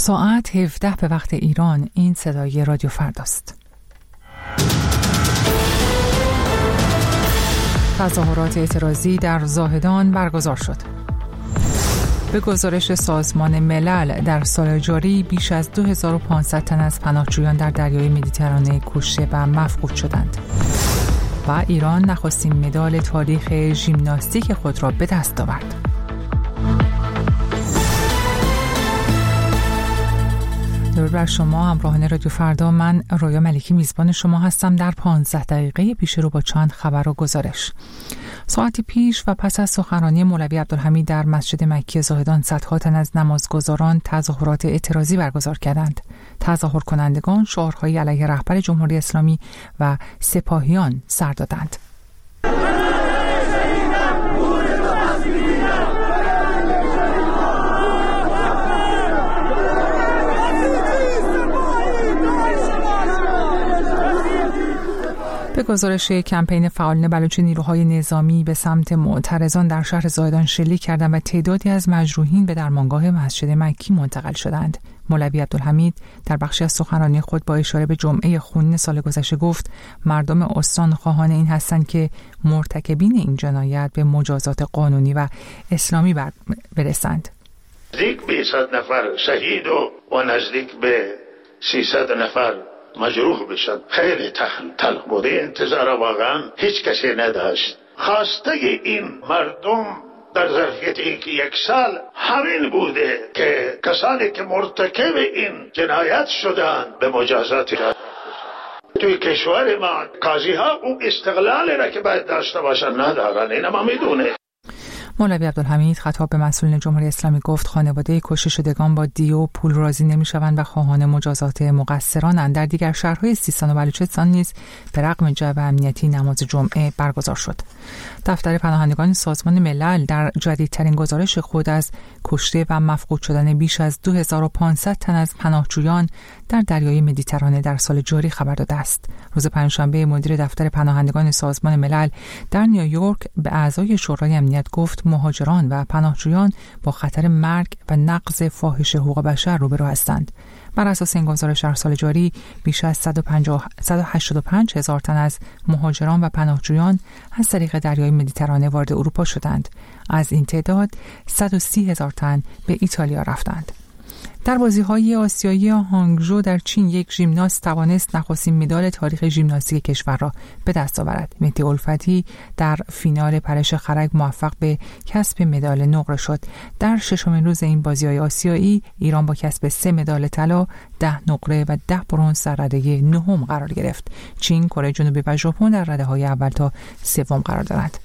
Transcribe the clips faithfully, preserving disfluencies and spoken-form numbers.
ساعت هفده به وقت ایران. این صدای رادیو فرداست. تظاهرات اعتراضی در زاهدان برگزار شد. به گزارش سازمان ملل در سال جاری بیش از دو هزار و پانصد تن از پناهجویان در دریای مدیترانه کشته و مفقود شدند. و ایران نخستین مدال تاریخ ژیمناستیک خود را به دست آورد. درود بر شما همراهان رادیو فردا. من رویا ملکی میزبان شما هستم در پانزده دقیقه پیش رو با چند خبر و گزارش. ساعتی پیش و پس از سخنرانی مولوی عبدالحمید در مسجد مکی زاهدان صدها تن از نمازگزاران تظاهرات اعتراضی برگزار کردند. تظاهر کنندگان شعارهای علیه رهبر جمهوری اسلامی و سپاهیان سر دادند. به گزارش کمپین فعالین بلوچ نیروهای نظامی به سمت معترضان در شهر زاهدان شلیک کردند و تعدادی از مجروحین به درمانگاه مسجد مکی منتقل شدند. مولوی عبدالحمید در بخشی از سخنرانی خود با اشاره به جمعه خونین سال گذشته گفت مردم استان خواهان این هستند که مرتکبین این جنایت به مجازات قانونی و اسلامی برسند. نزدیک به صد نفر شهید و نزدیک به سیصد نفر مجروح بشد. خیلی تلخ بوده. انتظار واقعا هیچ کسی نداشت. خواسته این مردم در ظرفیت اینکه یک سال همین بوده که کسانی که مرتکب این جنایت شدن به مجازات رسند. توی کشور ما قاضی ها اون استقلال را که باید داشته باشن ندارن. این ما میدونه. مولوی عبدالحمید خطاب به مسئولین جمهوری اسلامی گفت خانواده کشته شدگان با دیه و پول راضی نمی‌شوند و خواهان مجازات مقصرانند. در دیگر شهرهای سیستان و بلوچستان نیز به رغم جو امنیتی نماز جمعه برگزار شد. دفتر پناهندگان سازمان ملل در جدیدترین گزارش خود از کشته و مفقود شدن بیش از دو هزار و پانصد تن از پناهجویان در دریای مدیترانه در سال جاری خبر داده است. روز پنجشنبه مدیر دفتر پناهندگان سازمان ملل در نیویورک به اعضای شورای امنیت گفت مهاجران و پناهجویان با خطر مرگ و نقض فاحش حقوق بشر روبرو هستند. بر اساس این گزارش در سال جاری بیش از صد و هشتاد و پنج هزار تن از مهاجران و پناهجویان از طریق دریای مدیترانه وارد اروپا شدند. از این تعداد صد و سی هزار تن به ایتالیا رفتند. در بازی‌های آسیایی هانگژو در چین یک ژیمناست توانست نخستین مدال تاریخ ژیمناستیک کشور را به دست آورد. مهدی الفتی در فینال پرش خرگ موفق به کسب مدال نقره شد. در ششمین روز این بازی‌های آسیایی ایران با کسب سه مدال طلا، ده نقره و ده برنز در رده نهم قرار گرفت. چین، کره جنوبی و ژاپن در رده اول تا سوم قرار دارند.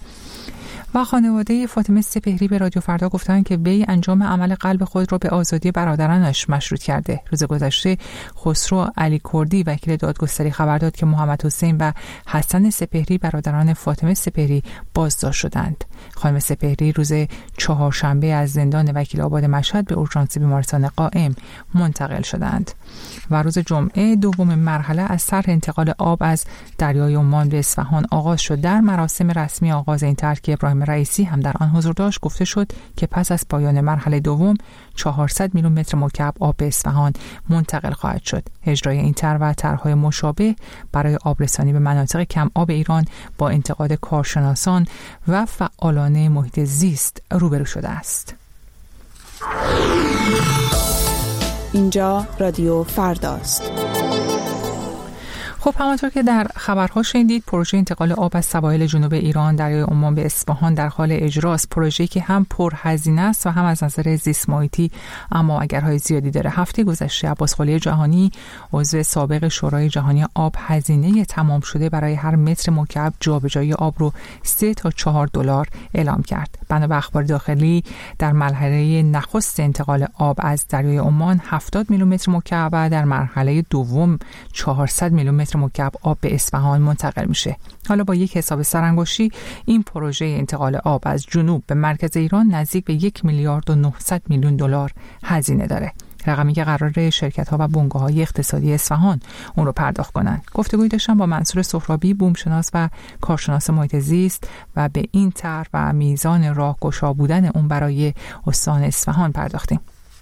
و خانواده فاطمه سپهری به رادیو فردا گفتند که وی انجام عمل قلب خود را به آزادی برادرانش مشروط کرده. روز گذشته خسرو علی کردی وکیل دادگستری خبر داد که محمد حسین و حسن سپهری برادران فاطمه سپهری بازداشت شدند. خانم سپهری روز چهارشنبه از زندان وکیل آباد مشهد به اورژانس بیمارستان قائم منتقل شدند. و روز جمعه دوم مرحله از طرح انتقال آب از دریای عمان به اصفهان آغاز شد. در مراسم رسمی آغاز این طرح که ابراهیم رئیسی هم در آن حضور داشت گفته شد که پس از پایان مرحله دوم چهارصد میلیون متر مکعب آب به اصفهان منتقل خواهد شد. اجرای این طرح و طرح‌های مشابه برای آبرسانی به مناطق کم آب ایران با انتقاد کارشناسان و فعالان محیط زیست روبرو شده است. اینجا رادیو فرداست. خب همانطور که در خبرها شنیدید پروژه انتقال آب از سواحل جنوب ایران دریای عمان به اصفهان در حال اجراست. پروژه‌ای که هم پرهزینه است و هم از نظر زیست محیطی اما اگرهای زیادی داره. هفته گذشته عباس قلی جهانی عضو سابق شورای جهانی آب هزینه تمام شده برای هر متر مکعب جابجایی آب رو سه تا چهار دلار اعلام کرد. بنا به اخبار داخلی در مرحله نخست انتقال آب از دریای عمان هفتاد میلیون متر مکعب و در مرحله دوم چهارصد میلیون متر مکعب آب به اصفهان منتقل میشه. حالا با یک حساب سرانگشتی این پروژه انتقال آب از جنوب به مرکز ایران نزدیک به یک میلیارد و نهصد میلیون دلار هزینه داره. رقمی که قراره شرکت‌ها و بنگاه‌های اقتصادی اصفهان اون رو پرداخت کنن. گفتگوی داشتم با منصور سهرابی، بومشناس و کارشناس محیط زیست و به این طرح و میزان راهگشا بودن اون برای استان اصفهان پرداختیم.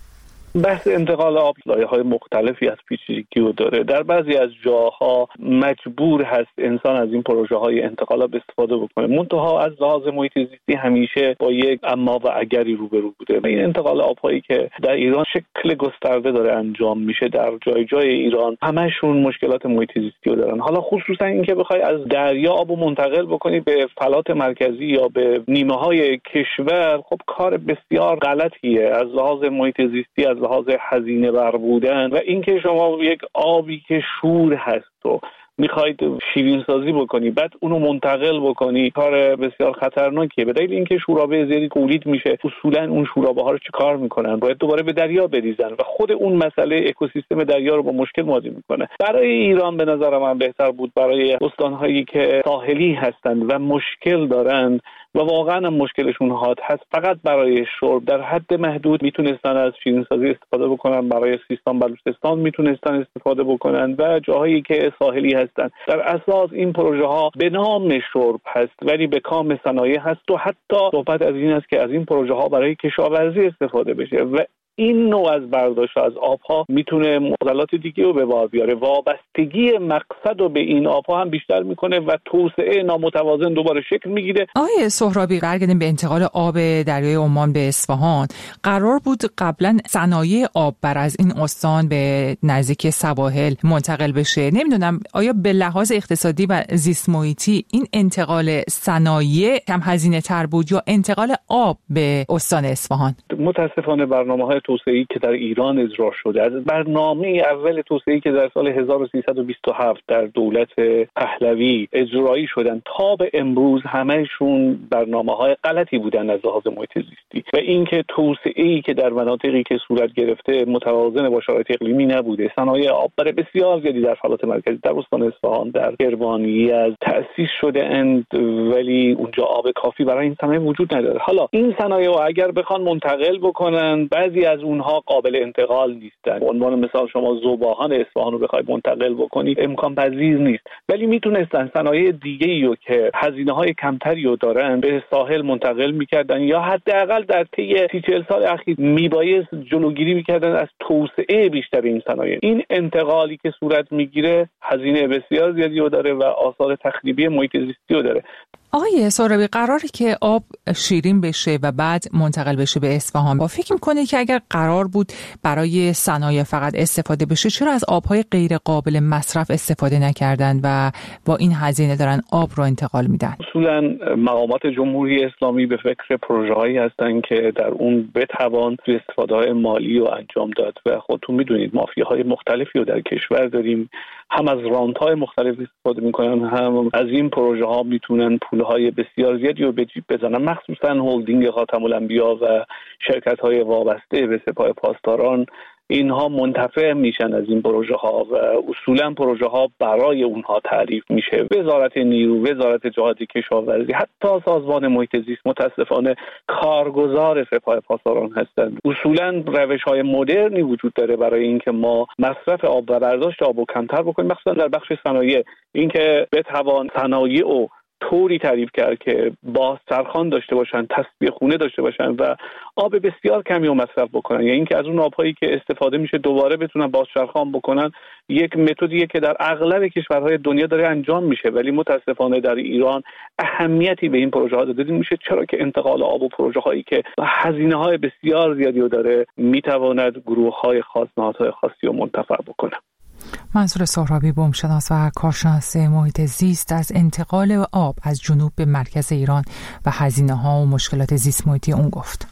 بحث انتقال آب لایه‌های مختلفی از پیچیدگی رو داره. در بعضی از جاها مجبور هست انسان از این پروژه‌های انتقال آب استفاده بکنه، منتها از لحاظ محیط زیستی همیشه با یک اما و اگری روبرو بوده. این انتقال آب‌هایی که در ایران شکل گسترده داره انجام میشه در جای جای ایران، همشون مشکلات محیط زیستی رو دارن. حالا خصوصا اینکه بخوای از دریا آبو منتقل بکنی به فلات مرکزی یا به نیمه‌های کشور، خب کار بسیار غلطیه از لحاظ محیط زیستی، از لحاظ هزینه بر بودن و اینکه شما یک آبی که شور هست و میخواید شیرین سازی بکنی بعد اونو منتقل بکنی، کار بسیار خطرناکیه. به دلیل اینکه شورابه زیادی تولید میشه، اصولا اون شورابه ها رو چیکار میکنن؟ باید دوباره به دریا بریزن و خود اون مسئله اکوسیستم دریا رو با مشکل مواجه میکنه. برای ایران به نظر من بهتر بود برای استانهایی که ساحلی هستند و مشکل دارند و واقعا هم مشکلشون حاد هست، فقط برای شرب در حد محدود میتونستن از شیرینسازی استفاده بکنن، برای سیستان بلوچستان میتونستن استفاده بکنن و جاهایی که ساحلی هستن. در اساس این پروژه ها به نام شرب هست ولی به کام صنایع هست و حتی صحبت از این است که از این پروژه ها برای کشاورزی استفاده بشه و این نوع از برداشت از آبها میتونه معضلات دیگه رو به بار بیاره. وابستگی مقصد رو به این آبها هم بیشتر میکنه و توسعه نامتوازن دوباره شکل میگیره. آقای سهرابی، برگردیم به انتقال آب دریای عمان به اصفهان. قرار بود قبلا صنایع آب بر از این استان به نزدیک سواحل منتقل بشه. نمیدونم آیا به لحاظ اقتصادی و زیست محیطی این انتقال صنایع کم هزینه تر بود یا انتقال آب به استان اصفهان؟ متاسفانه برنامه‌های توسعه‌ای که در ایران اجرا شده، از برنامه اول توسعه‌ای که در سال هزار و سیصد و بیست و هفت در دولت پهلوی اجرایی شدن تا به امروز، همه‌شون برنامه‌های غلطی بودن از لحاظ محیط زیستی و اینکه توسعه‌ای که در مناطقی که صورت گرفته متوازن با شرایط اقلیمی نبوده. صنایع آب برای بسیار زیادی در فلات مرکزی، در استان اصفهان، در کرمانی از تأسیس شده اند ولی اونجا آب کافی برای این صنایع وجود نداره. حالا این صنایع اگر بخوان منتقل بکنن، بعضی از اونها قابل انتقال نیستن. به عنوان مثال شما ذوباهان اصفهان رو بخواید منتقل بکنی امکان پذیر نیست، ولی میتونستن صنایع دیگه‌ای رو که هزینه‌های کمتری رو دارن به ساحل منتقل میکردن یا حداقل در طی سی چهل سال اخیر میبایست جلوگیری میکردن از توسعه بیشتر این صنایع. این انتقالی که صورت میگیره هزینه بسیار زیادی رو داره و آثار تخریبی محیط زیستی رو داره. آقای سهرابی، قراره که آب شیرین بشه و بعد منتقل بشه به اصفهان. با فکر میکنه که اگر قرار بود برای صنایع فقط استفاده بشه، چرا از آبهای غیر قابل مصرف استفاده نکردن و با این هزینه دارن آب رو انتقال میدن؟ اصولا مقامات جمهوری اسلامی به فکر پروژه‌هایی هستن که در اون بتوان استفاده‌های مالی رو انجام داد و خودتون میدونید مافیاهای مختلفی رو در کشور داریم، هم از رانت‌های مختلف استفاده میکنن، هم از این پروژه‌ها میتونن پولهای بسیار زیادی رو به جیب بزنن. مخصوصا هلدینگ خاتم الانبیا و شرکت‌های وابسته به سپاه پاسداران، اینها منتفع میشن از این پروژه ها و اصولا پروژه ها برای اونها تعریف میشه. وزارت نیرو، وزارت جهاد کشاورزی، حتی سازمان محیط زیست متاسفانه کارگزار سپاه پاسداران هستند. اصولا روش های مدرنی وجود داره برای اینکه ما مصرف آب و برداشت آب رو کمتر بکنیم، مخصوصا در بخش صنایع. اینکه بتوان صنایع و طوری تعریف کرد که بازچرخان داشته باشن، تصفیه خونه داشته باشن و آب بسیار کمی رو مصرف بکنن، یا اینکه از اون آبهایی که استفاده میشه دوباره بتونن بازچرخان بکنن. یک متدیه که در اغلب کشورهای دنیا داره انجام میشه ولی متاسفانه در ایران اهمیتی به این پروژه ها داده نمیشه، چرا که انتقال آب و پروژه هایی که هزینه های بسیار زیادی رو داره میتواند گروه های خاص، نهادهای خاصی رو منتفع بکنه. منصور سهرابی، بومشناس و کارشناس محیط زیست، از انتقال آب از جنوب به مرکز ایران و هزینه‌ها و مشکلات زیست محیطی اون گفت.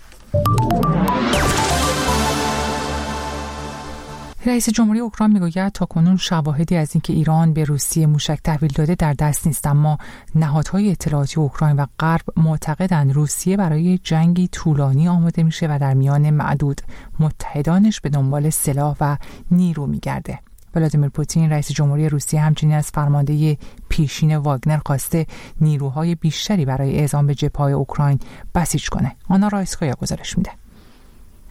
رئیس جمهوری اوکراین میگوید تاکنون شواهدی از اینکه ایران به روسیه موشک تحویل داده در دست نیست، اما نهادهای اطلاعاتی اوکراین و غرب معتقدند روسیه برای جنگی طولانی آماده میشه و در میان معدود متحدانش به دنبال سلاح و نیرو میگرده. ولادیمیر پوتین رئیس جمهوری روسیه همچنین از فرمانده پیشین واگنر خواسته نیروهای بیشتری برای اعزام به جبهه‌های اوکراین بسیج کنه. آنا رایسکایا گزارش میده.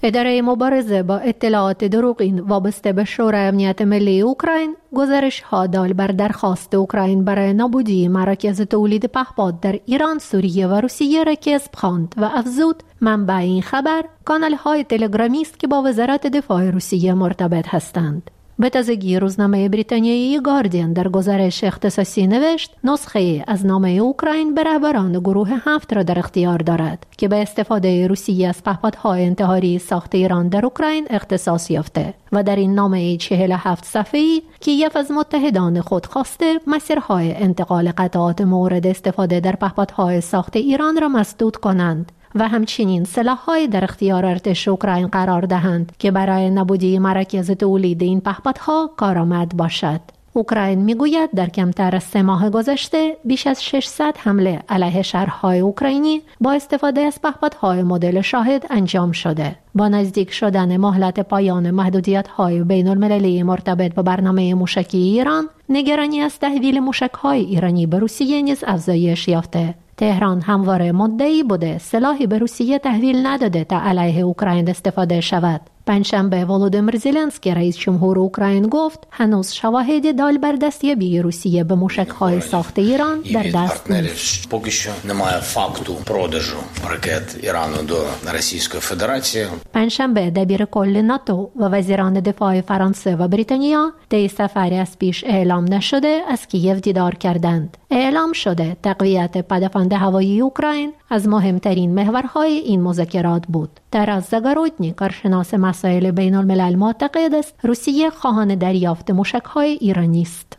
اداره مبارزه با اطلاعات دروغین وابسته به شورای امنیت ملی اوکراین گزارش ها دال بر درخواست اوکراین برای نابودی مراکز تولید پهپاد در ایران، سوریه و روسیه را کذب خواند و افزود منبع این خبر کانال های تلگرامی است که با وزارت دفاع روسیه مرتبط هستند. به تازگی روزنامه بریتانیایی گاردین در گزارش اختصاصی نوشت نسخه از نامه اوکراین به رهبران گروه هفت را در اختیار دارد که به استفاده روسیه از پهپادهای انتحاری ساخت ایران در اوکراین اختصاص یافته و در این نامه چهل و هفت صفحه‌ای کیف از متحدان خود خواسته مسیرهای انتقال قطعات مورد استفاده در پهپادهای ساخت ایران را مسدود کنند و همچنین سلاح‌های در اختیار ارتش اوکراین قرار دهند که برای نابودی مراکز تولید این پهپادها کارآمد باشد. اوکراین میگوید در کمتر از سه ماه گذشته بیش از ششصد حمله علیه شهرهای اوکراینی با استفاده از پهپادهای مدل شاهد انجام شده. با نزدیک شدن مهلت پایان محدودیت‌های بین‌المللی مرتبط با برنامه موشکی ایران، نگرانی از تحویل موشک‌های ایرانی به روسیه نیز افزایش یافته. تهران همواره مدعی بوده سلاحی به روسیه تحویل نداده تا علیه اوکراین استفاده شود. پنجشنبه ولودیمیر زلنسکی رئیس جمهور اوکراین گفت هنوز شواهدی دال بر دستیابی روسیه به موشک‌های ساخت ایران در دست نیست. поки що немає факту продажу ракет Ірану до Російської Федерації. پنجشنبه دبیر کل ناتو و وزیران دفاع فرانسه و بریتانیا طی سفری از پیش اعلام نشده از کیف دیدار کردند. اعلام شده تقویت پدافند هوایی اوکراین از مهمترین محورهای این مذاکرات بود. تراس زاگارودنی کارشناس مسائل بین الملل معتقد است روسیه خواهان دریافت موشک‌های ایرانی است.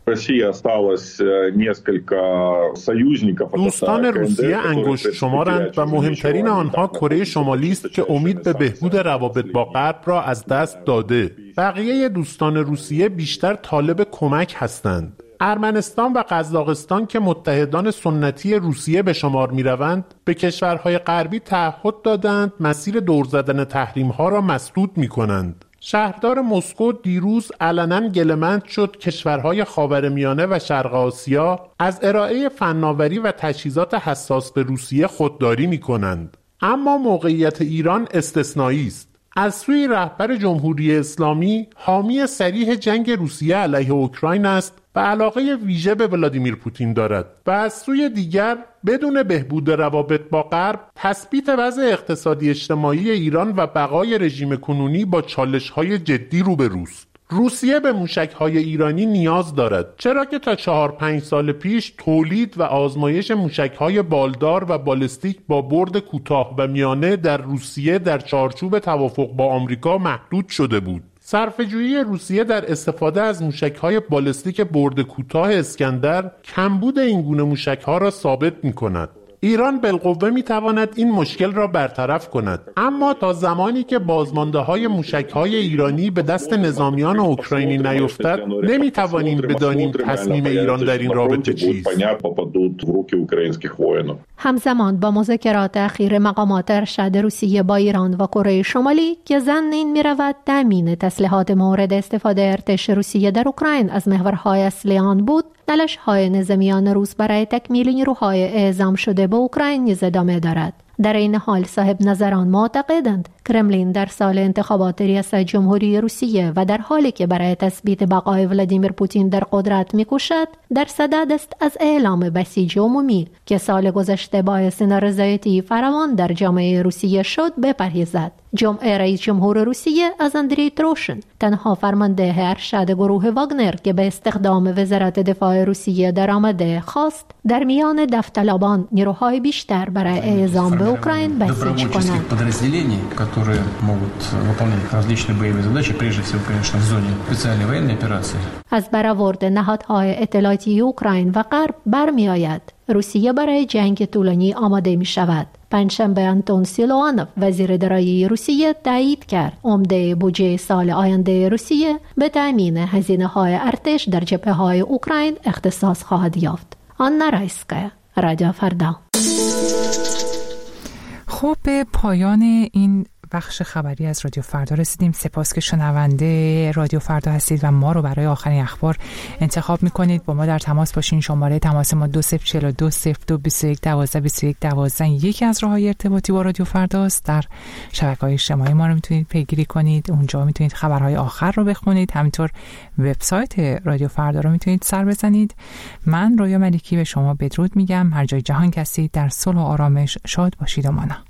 دوستان روسیه انگشت شمارند و مهمترین آنها کره شمالی است که امید به بهبود روابط با غرب را از دست داده. بقیه دوستان روسیه بیشتر طالب کمک هستند. ارمنستان و قزاقستان که متحدان سنتی روسیه به شمار می روند به کشورهای غربی تعهد دادند مسیر دور زدن تحریم ها را مسدود می کنند. شهردار مسکو دیروز علنا گله‌مند شد کشورهای خاورمیانه و شرق آسیا از ارائه فناوری و تجهیزات حساس به روسیه خودداری می کنند. اما موقعیت ایران استثنایی است. از سوی رهبر جمهوری اسلامی حامی صریح جنگ روسیه علیه اوکراین است و علاقه ویژه به ولادیمیر پوتین دارد و از سوی دیگر بدون بهبود روابط با غرب تثبیت وضع اقتصادی اجتماعی ایران و بقای رژیم کنونی با چالش‌های جدی روبروست. روسیه به موشک‌های ایرانی نیاز دارد، چرا که تا چهار پنج سال پیش تولید و آزمایش موشک‌های بالدار و بالستیک با برد کوتاه و میانه در روسیه در چارچوب توافق با آمریکا محدود شده بود. صرفه‌جویی روسیه در استفاده از موشک‌های بالستیک برد کوتاه اسکندر کمبود این گونه موشک‌ها را ثابت می‌کند. ایران بالقوه می‌تواند این مشکل را برطرف کند، اما تا زمانی که بازمانده‌های موشک‌های ایرانی به دست نظامیان اوکراینی نیفتد نمی‌توانیم بدانیم تصمیم ایران در این رابطه چیست. همزمان با مذاکرات اخیر مقامات ارشد روسیه با ایران و کره شمالی که ظن این می‌رود تامین تسلیحات مورد استفاده ارتش روسیه در اوکراین از محورهای اصلی آن بود، تلاش‌های نظامیان روس برای تکمیل نیروهای اعزام شده به اوکراین نیز ادامه دارد. در این حال صاحب نظران معتقدند کرملین در سال انتخابات ریاست جمهوری روسیه و در حالی که برای تثبیت بقای ولادیمیر پوتین در قدرت می‌کوشد در صدد است از اعلام بسیج عمومی که سال گذشته باعث نارضایتی فراوان در جامعه روسیه شد بپرهیزد. جمعه رئیس جمهور روسیه از اندری تروشن، تنها فرمانده ارشد گروه واگنر که به استخدام وزارت دفاع روسیه درآمده، خواست در میان داوطلبان نیروهای بیشتر برای اعزام به اوکراین بسیج کنند. которые могут выполнять различные боевые задачи, прежде всего, конечно, в зоне специальной военной операции. از برآورد نهادهای اطلاعاتی اوکراین و غرب برمی آید روسیه برای جنگ طولانی آماده می شود. پنجشنبه آنتون سیلوانوف وزیر دارایی روسیه تایید کرد عمده بودجه سال آینده روسیه به تامین هزینه‌های ارتش در جبهه‌های اوکراین اختصاص خواهد یافت. آنا رایسکا، رادیو فردا. خب به پایان این بخش خبری از رادیو فردا رسیدیم. سپاس که شنونده رادیو فردا هستید و ما رو برای آخرین اخبار انتخاب میکنید. با ما در تماس باشین. شماره تماس ما دو صفر چهار دو صفر دو بیست و یک دوازده بیست و یک دوازده یکی از راههای ارتباطی با رادیو فرداست. در شبکه‌های اجتماعی ما رو میتونید پیگیری کنید. اونجا میتونید خبرهای آخر رو بخونید. همینطور وبسایت رادیو فردا رو میتونید سر بزنید. من رویا ملکی به شما بدرود میگم. هر جای جهان هستید در صلح و آرامش شاد باشید و مانا.